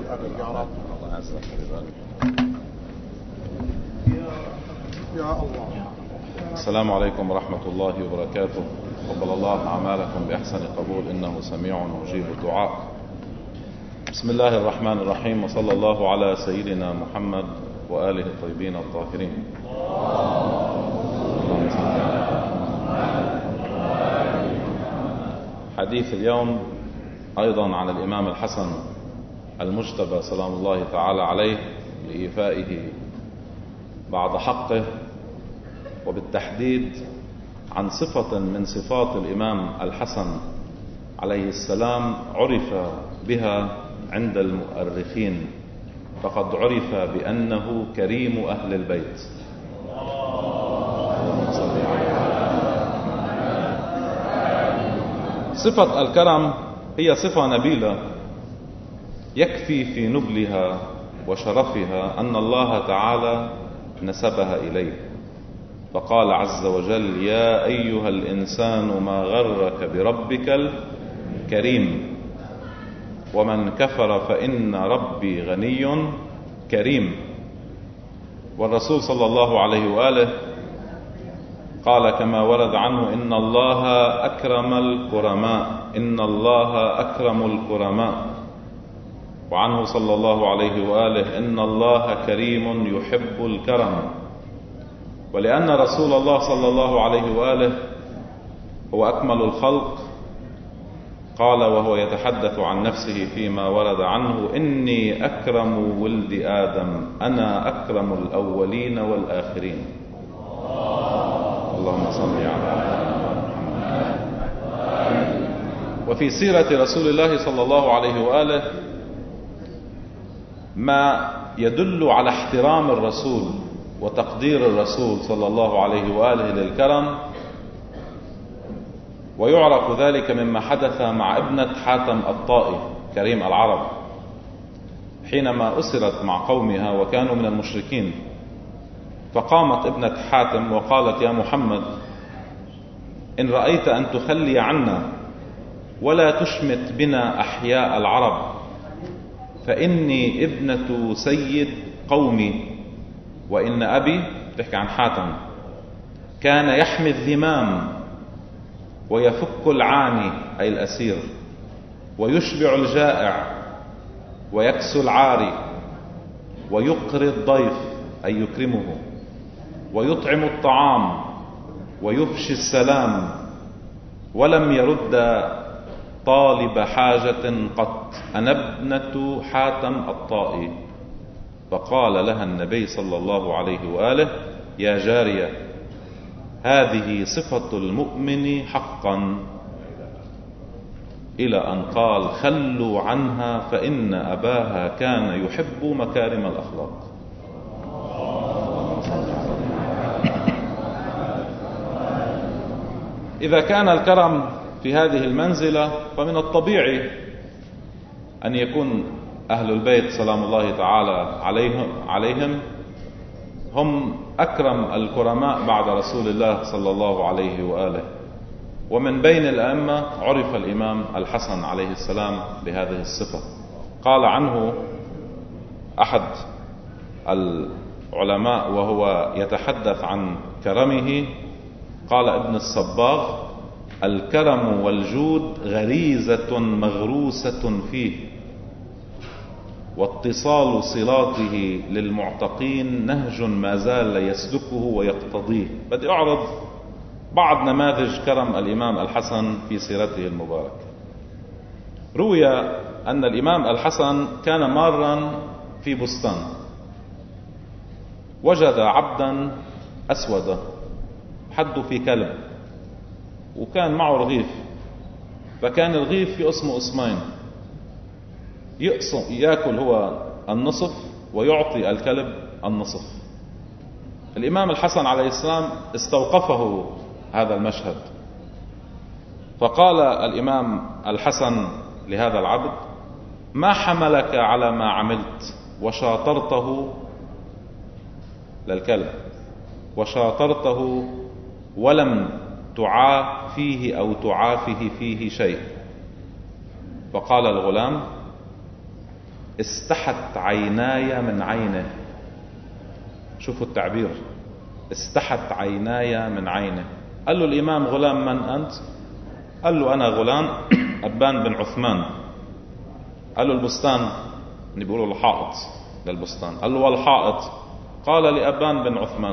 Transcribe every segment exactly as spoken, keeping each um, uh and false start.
أبي يا رب. الله يعزك ويبارك. يا الله. السلام عليكم ورحمة الله وبركاته. قبل الله أعمالكم بأحسن قبول، إنه سميع مجيب الدعاء. بسم الله الرحمن الرحيم، وصلى الله على سيدنا محمد وآله الطيبين الطاهرين. حديث اليوم أيضا عن الإمام الحسن المجتبى سلام الله تعالى عليه لإيفائه بعض حقه، وبالتحديد عن صفة من صفات الإمام الحسن عليه السلام عرف بها عند المؤرخين، فقد عرف بأنه كريم أهل البيت. صفة الكرم هي صفة نبيلة يكفي في نبلها وشرفها أن الله تعالى نسبها إليه، فقال عز وجل: يا أيها الإنسان ما غرك بربك الكريم، ومن كفر فإن ربي غني كريم. والرسول صلى الله عليه وآله قال كما ورد عنه: إن الله أكرم الكرماء، إن الله أكرم الكرماء. وعنه صلى الله عليه وآله: إن الله كريم يحب الكرم. ولأن رسول الله صلى الله عليه وآله هو أكمل الخلق، قال وهو يتحدث عن نفسه فيما ورد عنه: إني أكرم ولد آدم، أنا أكرم الأولين والآخرين. اللهم صل على محمد. وفي سيرة رسول الله صلى الله عليه وآله ما يدل على احترام الرسول وتقدير الرسول صلى الله عليه وآله للكرم، ويعرف ذلك مما حدث مع ابنة حاتم الطائي كريم العرب حينما أسرت مع قومها وكانوا من المشركين، فقامت ابنة حاتم وقالت: يا محمد، إن رأيت أن تخلي عنا ولا تشمت بنا أحياء العرب، فإني ابنة سيد قومي، وإن أبي، تحكي عن حاتم، كان يحمي الذمام ويفك العاني أي الأسير، ويشبع الجائع ويكسو العاري، ويقري الضيف أي يكرمه، ويطعم الطعام ويفشي السلام، ولم يرد طالب حاجة قط. أنا ابنة حاتم الطائي. فقال لها النبي صلى الله عليه وآله: يا جارية، هذه صفة المؤمن حقا، إلى أن قال: خلوا عنها فإن أباها كان يحب مكارم الأخلاق. إذا كان الكرم في هذه المنزلة، فمن الطبيعي أن يكون أهل البيت سلام الله تعالى عليهم, عليهم هم أكرم الكرماء بعد رسول الله صلى الله عليه وآله. ومن بين الأئمة عرف الإمام الحسن عليه السلام بهذه الصفة. قال عنه أحد العلماء وهو يتحدث عن كرمه، قال ابن الصباغ: الكرم والجود غريزة مغروسة فيه، واتصال صلاته للمعتقين نهج ما زال يسلكه ويقتضيه. بدي أعرض بعض نماذج كرم الإمام الحسن في سيرته المباركة. روي أن الإمام الحسن كان مارا في بستان، وجد عبدا أسودا حد في كلب، وكان معه رغيف، فكان الرغيف يقسمه قسمين، يقسم يأكل هو النصف ويعطي الكلب النصف. الإمام الحسن عليه السلام استوقفه هذا المشهد، فقال الإمام الحسن لهذا العبد: ما حملك على ما عملت وشاطرته للكلب وشاطرته ولم تعافيه أو تعافه فيه شيء؟ فقال الغلام: استحت عيناي من عينه. شوفوا التعبير، استحت عيناي من عينه. قال له الإمام: غلام من أنت؟ قال له: أنا غلام أبان بن عثمان. قال له: البستان، اللي بيقولوا الحائط للبستان. قال له: والحائط؟ قال: لأبان بن عثمان.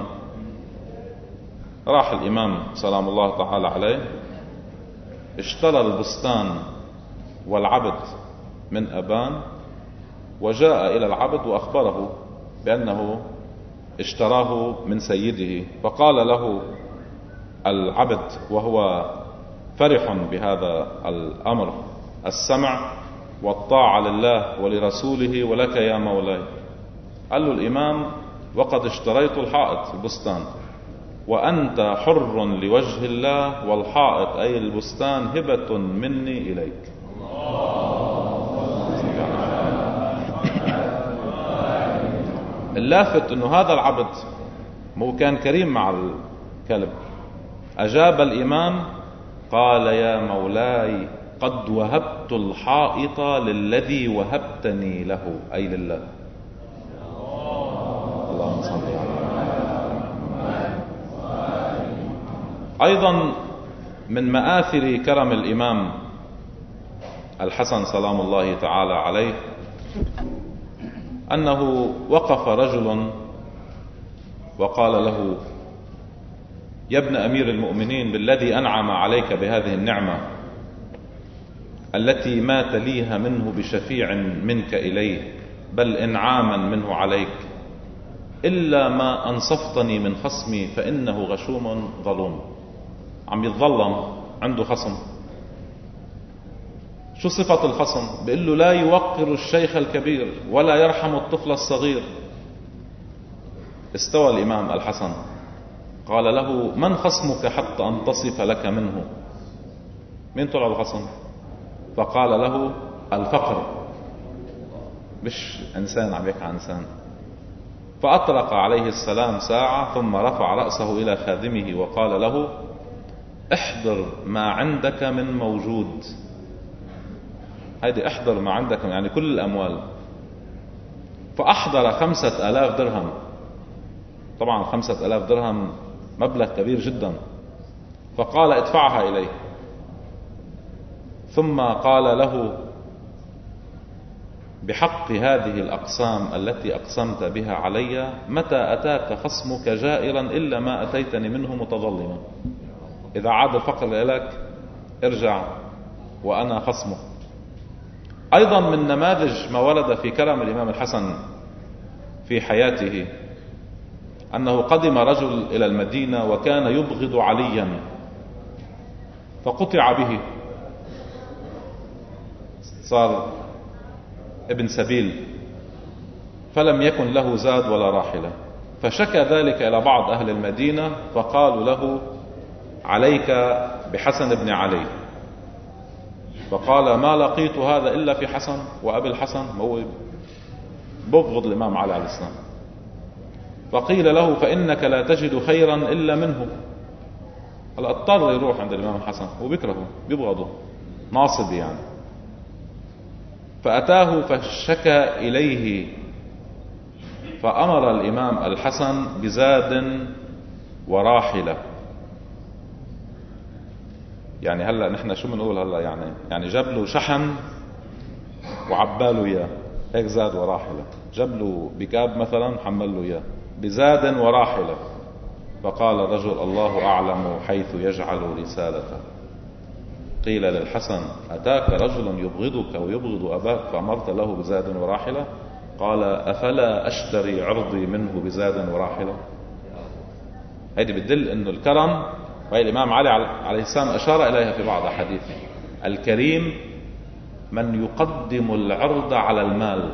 راح الإمام سلام الله تعالى عليه، اشترى البستان والعبد من أبان، وجاء إلى العبد وأخبره بأنه اشتراه من سيده. فقال له العبد وهو فرح بهذا الأمر: السمع والطاعة لله ولرسوله ولك يا مولاي. قال له الإمام: وقد اشتريت الحائط البستان، وأنت حر لوجه الله، والحائط أي البستان هبة مني إليك. اللافت أنه هذا العبد مو كان كريم مع الكلب. أجاب الإمام قال: يا مولاي، قد وهبت الحائط للذي وهبتني له، أي لله. اللهم صل على أيضا من مآثر كرم الإمام الحسن سلام الله تعالى عليه أنه وقف رجل وقال له: يا ابن أمير المؤمنين، بالذي أنعم عليك بهذه النعمة التي ما تليها منه بشفيع منك إليه، بل إنعاما منه عليك، إلا ما أنصفتني من خصمي فإنه غشوم ظلوم. عم يتظلم، عنده خصم. شو صفة الخصم؟ بيقول له: لا يوقر الشيخ الكبير ولا يرحم الطفل الصغير. استوى الإمام الحسن قال له: من خصمك حتى أنتصف لك منه؟ مين طلع الخصم؟ فقال له: الفقر. مش إنسان عم يحكي عن إنسان. فأطرق عليه السلام ساعة، ثم رفع رأسه إلى خادمه وقال له: احضر ما عندك من موجود. هيدي احضر ما عندك يعني كل الأموال. فأحضر خمسة آلاف درهم. طبعا خمسة آلاف درهم مبلغ كبير جدا. فقال: ادفعها إليه. ثم قال له: بحق هذه الأقسام التي أقسمت بها علي، متى أتاك خصمك جائرا إلا ما أتيتني منه متظلما. إذا عاد الفقر لك ارجع وأنا خصمه. أيضا من نماذج ما ورد في كرم الإمام الحسن في حياته أنه قدم رجل إلى المدينة وكان يبغض عليا، فقطع به، صار ابن سبيل، فلم يكن له زاد ولا راحلة. فشكى ذلك إلى بعض أهل المدينة، فقالوا له: عليك بحسن بن علي. فقال: ما لقيت هذا إلا في حسن وأبي الحسن، هو ببغض الإمام علي عليه السلام. فقيل له: فإنك لا تجد خيرا إلا منه. هلا اضطر يروح عند الإمام الحسن، وبكرهه بيبغضه، ناصب يعني. فأتاه فشكى إليه، فأمر الإمام الحسن بزاد وراحلة. يعني هلا نحن شو بنقول هلا؟ يعني يعني جاب له شحن وعباله اياه، هيك زاد وراحله. جاب له بكاب مثلا، حمل له اياه بزاد وراحله. فقال الرجل: الله أعلم حيث يجعل رسالته. قيل للحسن: أتاك رجل يبغضك ويبغض أباك فأمرت له بزاد وراحلة؟ قال: أفلا أشتري عرضي منه بزاد وراحلة؟ هذه بتدل أنه الكرم، وهي الإمام علي عليه السلام أشار إليها في بعض أحاديثه: الكريم من يقدم العرض على المال.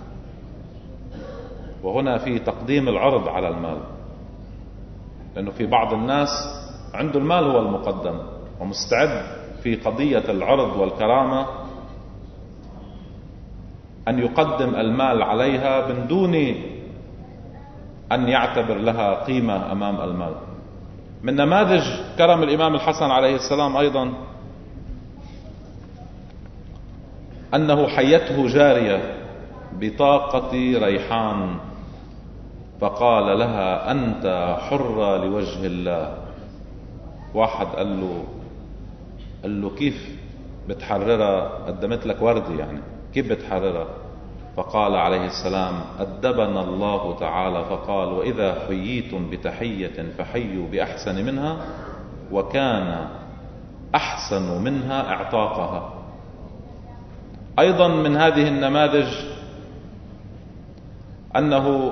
وهنا في تقديم العرض على المال، لأنه في بعض الناس عنده المال هو المقدم، ومستعد في قضية العرض والكرامة أن يقدم المال عليها من دون أن يعتبر لها قيمة أمام المال. من نماذج كرم الإمام الحسن عليه السلام أيضا أنه حيته جارية بطاقة ريحان، فقال لها أنت حرة لوجه الله. واحد قال له قال له كيف بتحررها؟ قدمت لك وردة يعني، كيف بتحررها؟ فقال عليه السلام أدبنا الله تعالى فقال وإذا حييتم بتحية فحيوا بأحسن منها، وكان أحسن منها اعتاقها. أيضا من هذه النماذج أنه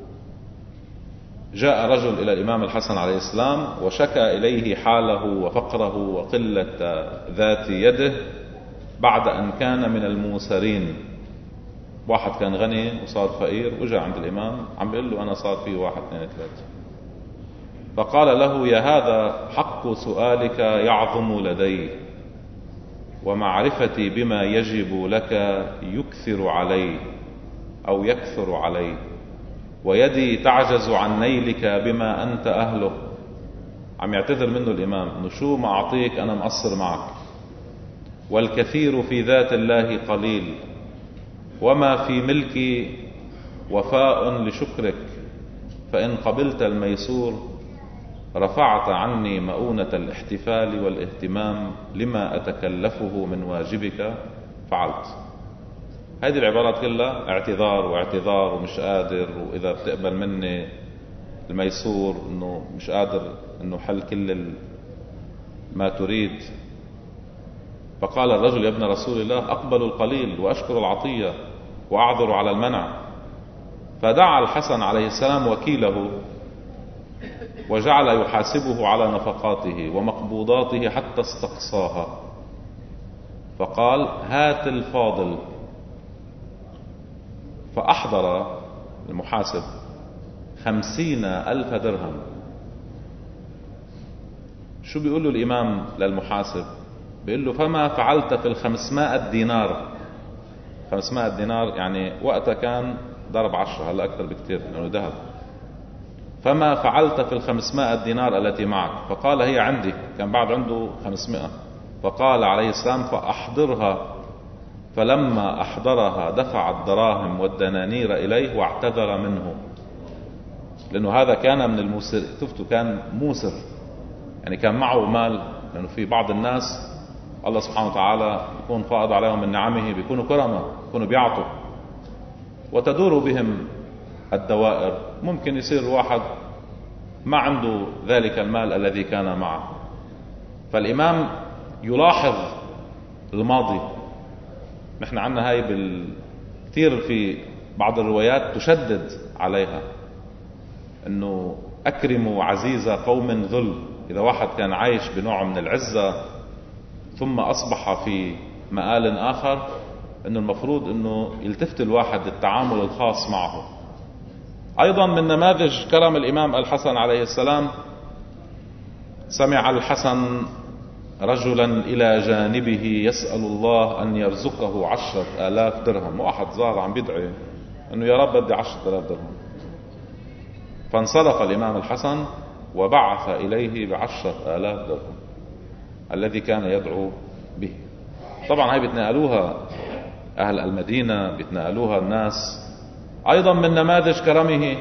جاء رجل إلى الإمام الحسن عليه السلام وشكى إليه حاله وفقره وقلة ذات يده بعد أن كان من الموسرين. واحد كان غني وصار فقير وجاء عند الإمام عم بيقول له أنا صار فيه واحد اثنين ثلاثة، فقال له يا هذا حق سؤالك يعظم لدي، ومعرفتي بما يجب لك يكثر علي أو يكثر علي، ويدي تعجز عن نيلك بما أنت أهله. عم يعتذر منه الإمام إنه شو ما أعطيك أنا مقصر معك، والكثير في ذات الله قليل، وما في ملكي وفاء لشكرك، فإن قبلت الميسور رفعت عني مؤونة الاحتفال والاهتمام لما أتكلفه من واجبك فعلت. هذه العبارات كلها اعتذار واعتذار ومش قادر، وإذا بتقبل مني الميسور إنه مش قادر إنه حل كل ما تريد. فقال الرجل يا ابن رسول الله أقبل القليل وأشكر العطية وأعذر على المنع. فدعا الحسن عليه السلام وكيله وجعل يحاسبه على نفقاته ومقبوضاته حتى استقصاها، فقال هات الفاضل. فأحضر المحاسب خمسين ألف درهم. شو بيقول له الإمام للمحاسب؟ بيقول له فما فعلت في الخمسمائة دينار. خمسمائة دينار يعني وقتها كان ضرب عشرة، هلا أكثر بكثير لأنه ذهب. فما فعلت في الخمسمائة دينار التي معك؟ فقال هي عندي. كان بعد عنده خمسمائة. فقال عليه السلام فأحضرها. فلما أحضرها دفع الدراهم والدنانير إليه واعتذر منه، لأنه هذا كان من الموسر. شفتوا كان موسر يعني كان معه مال، لأنه في بعض الناس الله سبحانه وتعالى يكون فائض عليهم من نعمه، بيكونوا كرمة، بيكونوا بيعطوا وتدور بهم الدوائر. ممكن يصير واحد ما عنده ذلك المال الذي كان معه. فالإمام يلاحظ الماضي. نحن عنا هاي بالكثير في بعض الروايات تشدد عليها انه اكرموا عزيز قوم ذل. اذا واحد كان عايش بنوع من العزة ثم اصبح في مآل اخر، انه المفروض انه يلتفت الواحد للتعامل الخاص معه. ايضا من نماذج كرم الامام الحسن عليه السلام، سمع الحسن رجلا إلى جانبه يسأل الله أن يرزقه عشرة آلاف درهم. واحد زار عم بيدعي أنه يا رب بدي عشرة آلاف درهم. فانصرف الإمام الحسن وبعث إليه بعشرة آلاف درهم الذي كان يدعو به. طبعا هاي بيتنقلوها أهل المدينة، بيتنقلوها الناس. أيضا من نماذج كرمه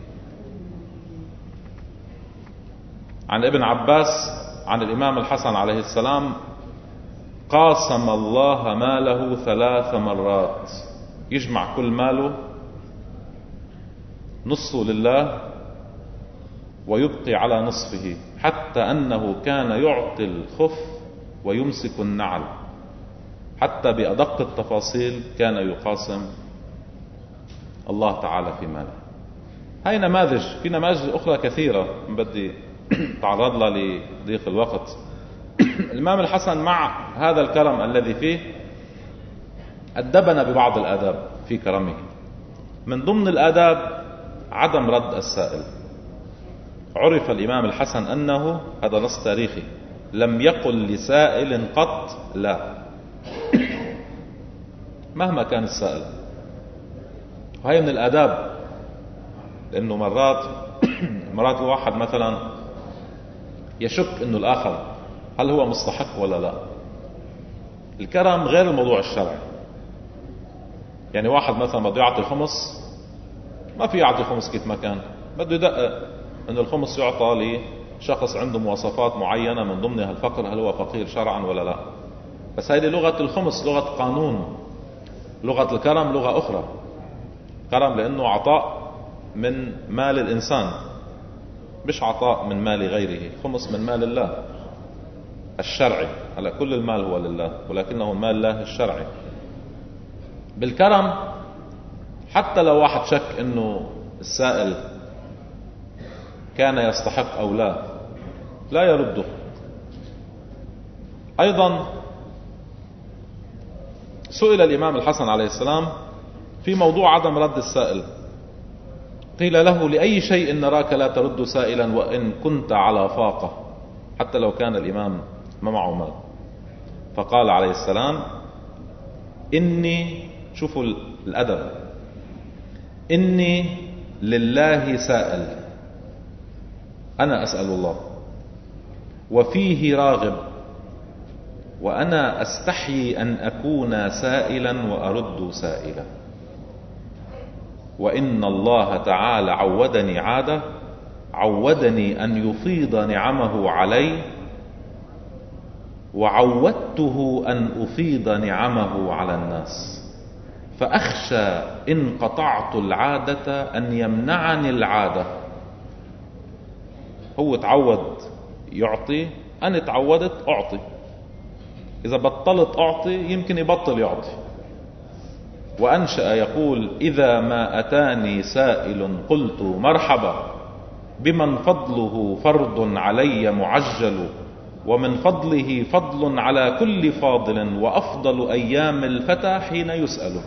عن ابن عباس عن الإمام الحسن عليه السلام قاسم الله ماله ثلاث مرات، يجمع كل ماله نصه لله ويبقي على نصفه، حتى أنه كان يعطي الخف ويمسك النعل، حتى بأدق التفاصيل كان يقاسم الله تعالى في ماله. هاي نماذج، في نماذج أخرى كثيرة بدي تعرض لها لضيق الوقت. الإمام الحسن مع هذا الكرم الذي فيه أدبنا ببعض الآداب في كرمه. من ضمن الآداب عدم رد السائل. عرف الإمام الحسن أنه، هذا نص تاريخي، لم يقل لسائل قط لا مهما كان السائل. وهي من الآداب، لأنه مرات مرات الواحد مثلا يشك أنه الآخر هل هو مستحق ولا لا. الكرم غير الموضوع الشرعي. يعني واحد مثلا بده يعطي خمس، ما في يعطي خمس كيف ما كان، بده يدقق ان الخمس يعطى لشخص عنده مواصفات معينة من ضمنها الفقر، هل هو فقير شرعا ولا لا. بس هذه لغة الخمس لغة قانون. لغة الكرم لغة أخرى. كرم لأنه عطاء من مال الإنسان، مش عطاء من مال غيره. خمس من مال الله الشرعي. هلا كل المال هو لله، ولكنه مال الله الشرعي. بالكرم حتى لو واحد شك انه السائل كان يستحق او لا، لا يرده. ايضا سئل الامام الحسن عليه السلام في موضوع عدم رد السائل، قيل له: لأي شيء نراك لا ترد سائلا وإن كنت على فاقة، حتى لو كان الإمام ما معه مال. فقال عليه السلام: إني، شوفوا الأدب، إني لله سائل، أنا أسأل الله، وفيه راغب، وأنا أستحيي أن أكون سائلا وأرد سائلا. وإن الله تعالى عودني عادة، عودني أن يفيض نعمه علي، وعودته أن أفيض نعمه على الناس، فأخشى إن قطعت العادة أن يمنعني العادة. هو تعود يعطي، أنا تعودت أعطي، إذا بطلت أعطي يمكن يبطل يعطي. وأنشأ يقول: إذا ما أتاني سائل قلت مرحبا، بمن فضله فرض علي معجل، ومن فضله فضل على كل فاضل، وأفضل أيام الفتى حين يسأل.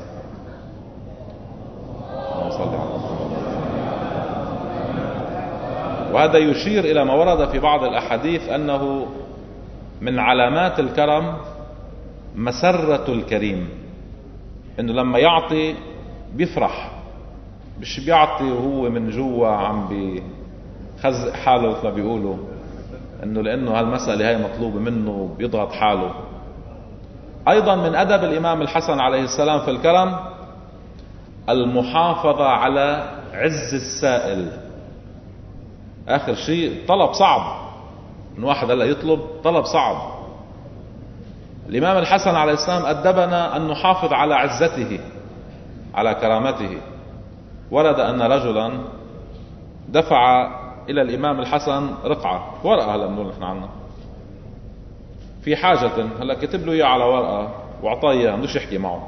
وهذا يشير إلى ما ورد في بعض الأحاديث أنه من علامات الكرم مسرة الكريم، انه لما يعطي بيفرح، مش بيعطي وهو من جوا عم بيخزق حاله مثل ما بيقولوا، انه لانه هالمسألة هاي مطلوبة منه بيضغط حاله. ايضا من ادب الامام الحسن عليه السلام في الكرم المحافظة على عز السائل. اخر شيء طلب صعب، من واحد هلا يطلب طلب صعب. الإمام الحسن عليه السلام أدبنا أن نحافظ على عزته، على كرامته. ورد أن رجلا دفع إلى الإمام الحسن رقعة، ورقة هلا بنقول نحن عنها، في حاجة، هلا كتب له إياه على ورقة وأعطاه إياها، بدوش يحكي معه.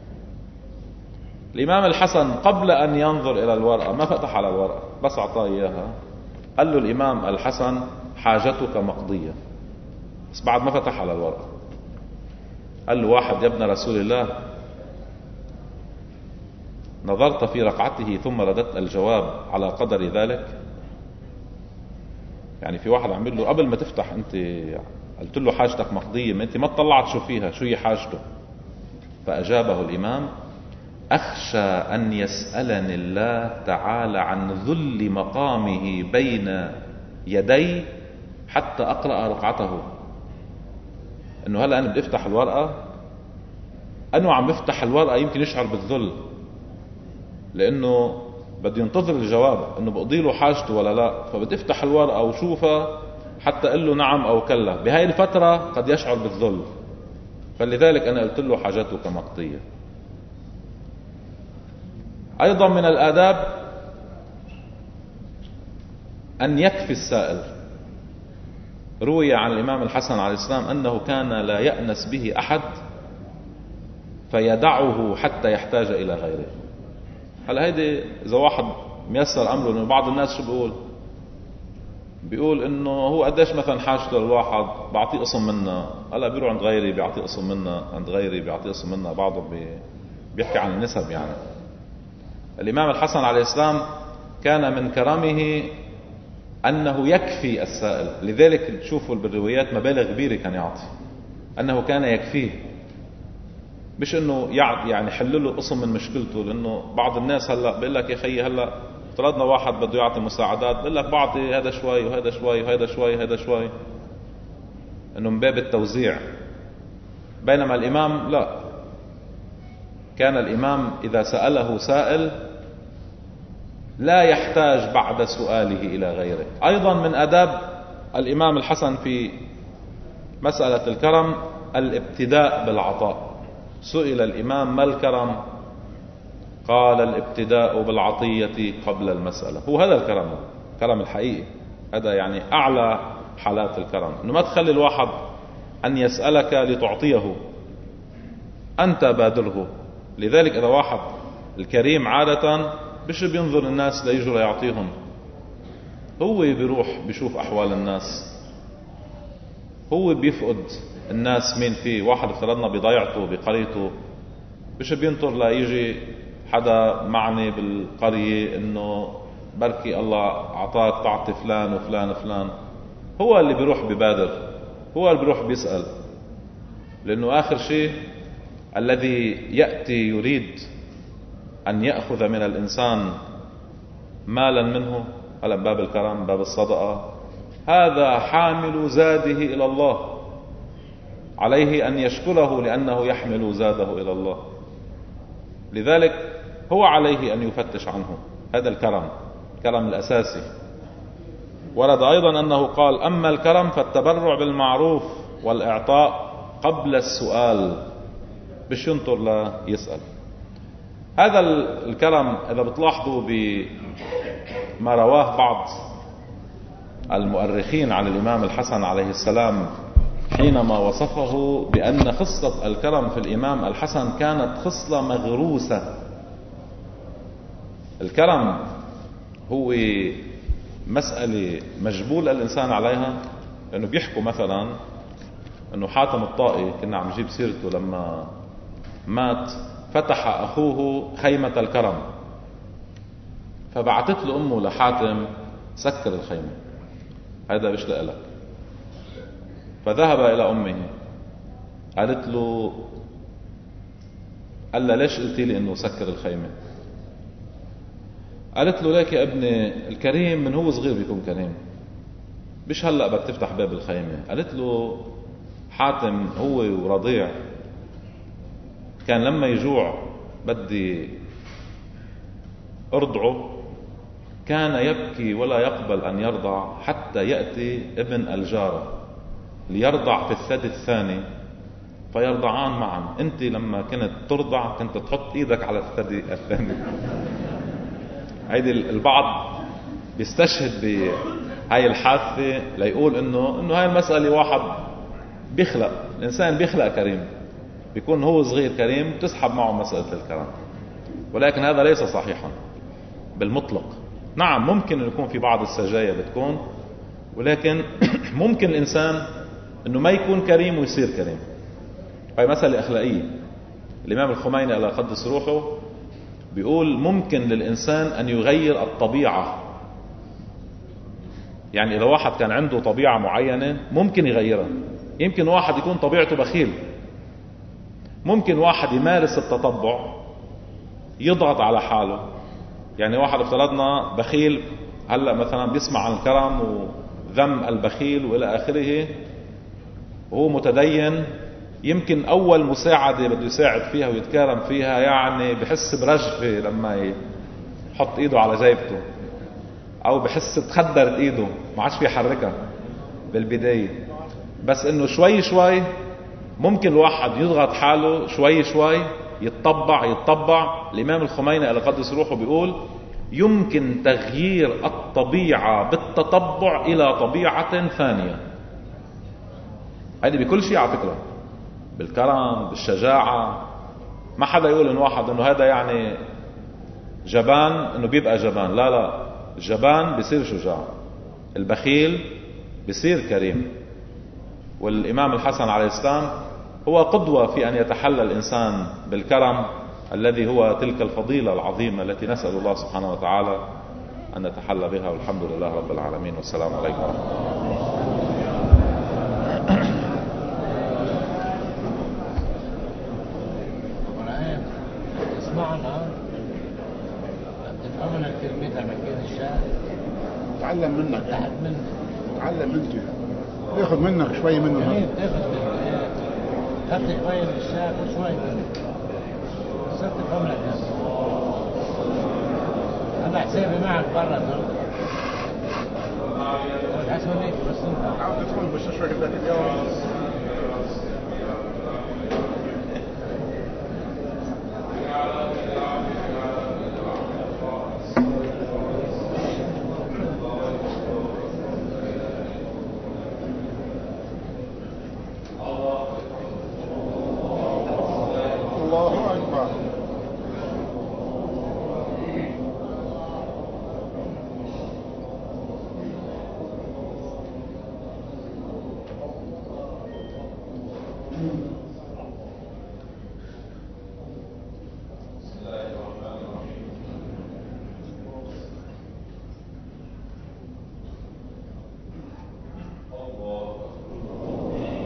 الإمام الحسن قبل أن ينظر إلى الورقة ما فتح على الورقة، بس أعطاه إياها. قال له الإمام الحسن: حاجتك مقضية. بس بعد ما فتح على الورقة قال له واحد: يا ابن رسول الله، نظرت في رقعته ثم رددت الجواب على قدر ذلك. يعني في واحد عمل له قبل ما تفتح انت قلت له حاجتك مقضية، ما انت ما طلعت شو فيها، شو هي حاجته. فأجابه الإمام: أخشى أن يسألني الله تعالى عن ذل مقامه بين يدي حتى أقرأ رقعته. انه هلا انا بدي افتح الورقة، انه عم بفتح الورقة يمكن يشعر بالذل، لانه بده ينتظر الجواب انه بقضي له حاجته ولا لا، فبدي افتح الورقة وشوفها حتى اقول له نعم او كلا. بهاي الفترة قد يشعر بالذل، فلذلك انا قلت له حاجتك مقضية. ايضا من الاداب ان يكفي السائل. روي عن الإمام الحسن عليه السلام أنه كان لا يأنس به أحد فيدعه حتى يحتاج إلى غيره. هلا هيدي إذا واحد ميسر أمره، إنه بعض الناس شو بيقول بيقول إنه هو قديش مثلا حاجته للواحد بعطيه قسم منها، هلا بيروح عند غيري بيعطيه قسم منها، عند غيري بيعطيه قسم منها، بعضهم بيحكي عن النسب. يعني الإمام الحسن عليه السلام كان من كرمه أنه يكفي السائل، لذلك تشوفوا بالروايات مبالغ كبيرة كان يعطي، أنه كان يكفيه، مش أنه يعطي يعني حل له قسم من مشكلته. لأنه بعض الناس هلأ بيقول لك: يا خيي هلأ افترضنا واحد بده يعطي مساعدات، بيقول لك بعطي هذا شوي وهذا شوي وهذا شوي وهذا شوي، أنه من باب التوزيع. بينما الإمام لا، كان الإمام إذا سأله سائل لا يحتاج بعد سؤاله إلى غيره. أيضا من آداب الإمام الحسن في مسألة الكرم الابتداء بالعطاء. سئل الإمام ما الكرم؟ قال الابتداء بالعطية قبل المسألة. هو هذا الكرم، الكرم الحقيقي، هذا يعني أعلى حالات الكرم، إنه ما تخلي الواحد أن يسألك لتعطيه، أنت بادره. لذلك إذا واحد الكريم عادة بش بينظر الناس ليجوا ليعطيهم، هو بيروح بيشوف أحوال الناس، هو بيفقد الناس مين فيه. واحد افترضنا بضيعته بقريته، بش بينطر لا يجي حدا معني بالقرية انه بركي الله اعطاك تعطي فلان وفلان وفلان. هو اللي بيروح ببادر، هو اللي بيروح بيسأل، لانه اخر شيء الذي يأتي يريد ان يأخذ من الانسان مالا منه، هلا باب الكرم باب الصدقة، هذا حامل زاده الى الله، عليه ان يشكره لانه يحمل زاده الى الله. لذلك هو عليه أن يفتش عنه. هذا الكرم، الكرم الأساسي. ورد أيضا أنه قال أما الكرم فالتبرع بالمعروف والإعطاء قبل السؤال، بش ينطر لا يسأل. هذا الكرم إذا بتلاحظوا بما رواه بعض المؤرخين عن الإمام الحسن عليه السلام حينما وصفه بأن خصلة الكرم في الإمام الحسن كانت خصلة مغروسة. الكرم هو مسألة مجبول الإنسان عليها، لأنه بيحكوا مثلا أنه حاتم الطائي كنا عم نجيب سيرته لما مات فتح أخوه خيمة الكرم، فبعتت له أمه لحاتم سكر الخيمة، هذا مش لك. فذهب إلى أمه قالت له قال لها ليش قلتي لي أنه سكر الخيمة؟ قالت له ليك يا ابني الكريم من هو صغير بيكون كريم، مش هلأ بدك تفتح باب الخيمة. قالت له حاتم هو ورضيع كان لما يجوع بدي أرضعه كان يبكي ولا يقبل أن يرضع حتى يأتي ابن الجارة ليرضع في الثدي الثاني فيرضعان معا. انت لما كنت ترضع كنت تحط ايدك على الثدي الثاني. هيدي البعض بيستشهد بهاي الحادثة ليقول انه انه هاي المسألة واحد بيخلق، الانسان بيخلق كريم، بيكون هو صغير كريم تسحب معه مسألة الكرم، ولكن هذا ليس صحيحا بالمطلق. نعم ممكن أن يكون في بعض السجايا بتكون، ولكن ممكن الإنسان أنه ما يكون كريم ويصير كريم. هاي مسألة أخلاقية. الإمام الخميني الله يقدس روحه بيقول ممكن للإنسان أن يغير الطبيعة، يعني إذا واحد كان عنده طبيعة معينة ممكن يغيرها. يمكن واحد يكون طبيعته بخيل، ممكن واحد يمارس التطبع يضغط على حاله. يعني واحد افترضنا بخيل هلأ مثلا بيسمع عن الكرم وذم البخيل وإلى آخره، وهو متدين، يمكن أول مساعدة بده يساعد فيها ويتكرم فيها يعني بحس برجفة لما يحط إيده على جيبته، أو بحس بتخدرت إيده ما عادش يحركها بالبداية. بس إنه شوي شوي ممكن الواحد يضغط حاله شوي شوي يتطبع يتطبع. الإمام الخميني الله يقدس روحه بيقول يمكن تغيير الطبيعة بالتطبع إلى طبيعة ثانية. هذه بكل شيء على فكرة، بالكرم بالشجاعة. ما حدا يقول إن واحد إنه هذا يعني جبان إنه بيبقى جبان، لا لا، الجبان بيصير شجاع، البخيل بيصير كريم. والإمام الحسن عليه السلام هو قدوة في أن يتحلى الإنسان بالكرم الذي هو تلك الفضيلة العظيمة التي نسأل الله سبحانه وتعالى أن نتحلى بها. والحمد لله رب العالمين، والسلام عليكم ورحمة الله. اسمعنا تفهمنا كلمتها مكان الشعر، تعلم منك، تحت منك، تعلم انت، ياخذ منك شوي منه. يعني تاخذ منك، تاخذ شوي من الشعر وشوي منك. صرت تفهم لك ناس. أنا حسابي معك برا ترى. حسب ليك بس أنت عاوز تدخل المستشفى قبل اليوم